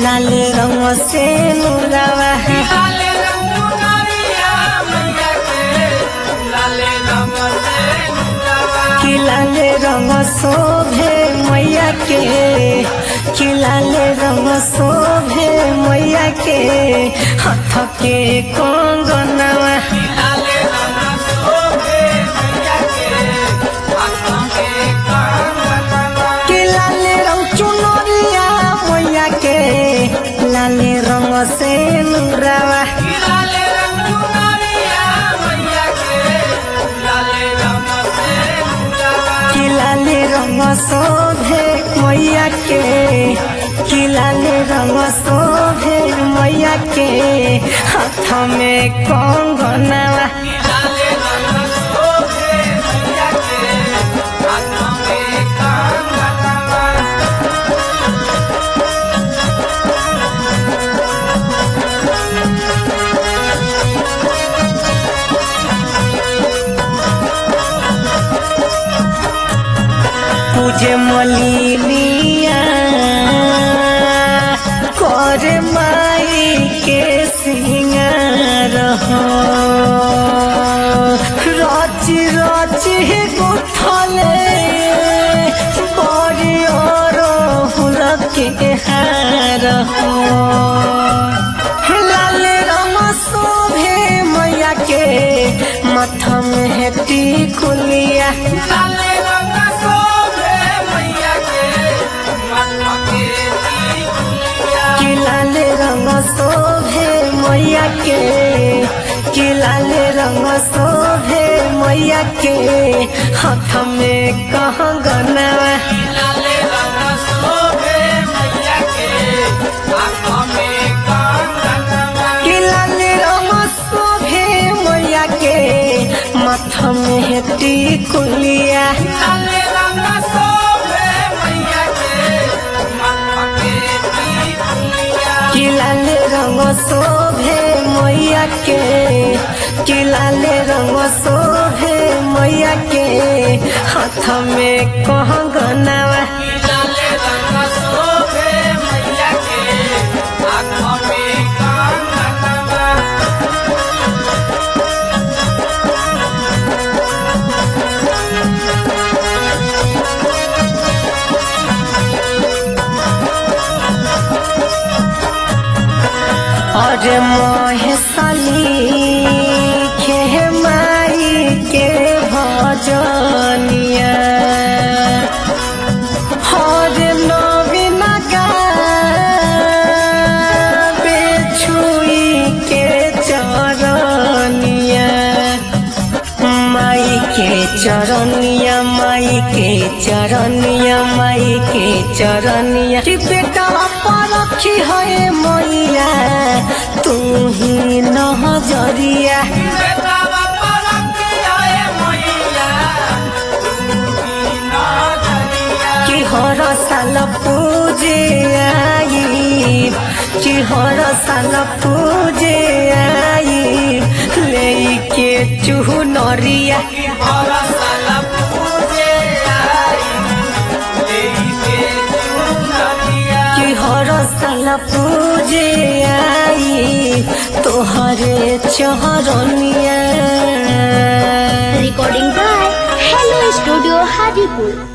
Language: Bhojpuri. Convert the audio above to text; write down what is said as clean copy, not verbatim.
लाल रंग से नुरावा कि लाल रंग शोभे मैया के कि लाल रंग शोभे मैया के हाथ के कंगनवा कि लाल रंग चुनरिया मैया के लाल रंग से नुरावा कि लाल रंग शोभे मैया के कि लाल रंग शोभे मैया के हाथ में कंगनवा पूजे मलिनिया कर माई के सिंगार रची रची गुथले बड़ी और फूल के हार लाल रंग शोभे मैया के माथा में है टिकुलिया कि लाल रंग शोभे मैया के कि लाल रंग शोभे मैया के हाथ में कंगनवा कि लाल रंग शोभे मैया के माथा में है टिकुलिया कि लाल रंग शोभे मैया के कि लाल रंग शोभे मैया के हाथ में कंगनवा और महेशली खे माई के भजनिया और नवीन गावे छुई के चरनिया माई के चरनिया माई के चरनिया माई के चरनिया कि बेटा पर रखी है मैया तू ही नजरिया कि हर साल पूजे आई कि हर साल पूजे आई लेके चुनरिया कि हर साल पूजे आई तोहरे चरनिया Recording by Hello Studio Hadipur.